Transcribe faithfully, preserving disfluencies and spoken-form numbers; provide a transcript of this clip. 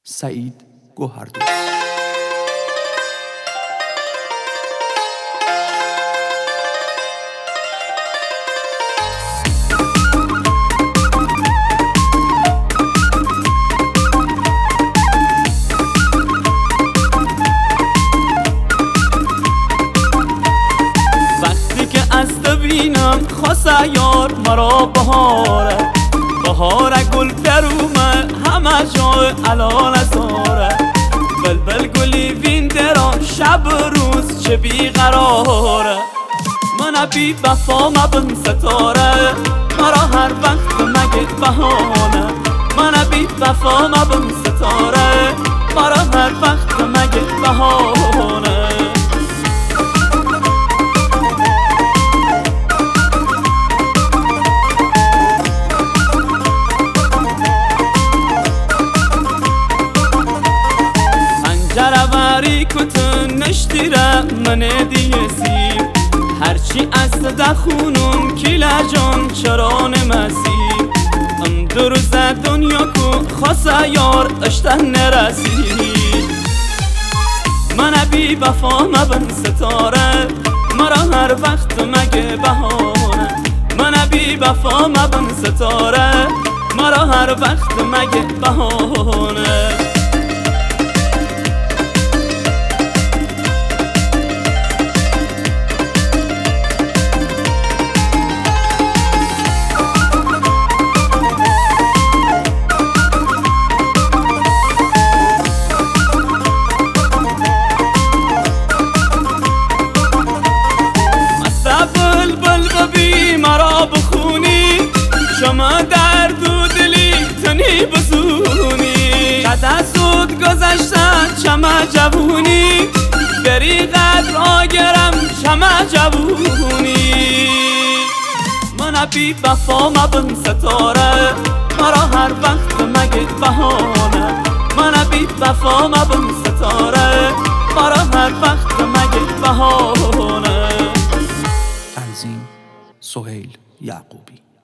سعید گوهردوست. وقتی که از تو بینم خواسته یار مرا بهاره، بهاره گل در اومد همه جای علال زاره. بلبل گلی وین درا شب روز چه بیقراره. من بی وفا مبن ستاره، مرا هر وقت مگه بهانه. من بی وفا مبن ستاره، مرا هر وقت مگه بهانه. جرابری کتن نشتیره من دیسی، هرچی از دخونم کلا جان چرا نمسی. ام دروز دنیا کو خواسته یار اشته نرسی. من بی وفا مبن ستاره، مرا هر وقت مگه بهانه. من بی وفا مبن ستاره، مرا هر وقت مگه بهانه. مرا بخونی شما درد و دلی تنی بزونی. قد زود گذشتن شما جوونی، بری قدر آگرم شما جوونی. من بی وفا مبن ستاره، مرا هر وقت مگه بهانه. من بی وفا مبن ستاره، مرا هر وقت مگه بهانه. تنظیم سهیل یعقوبی.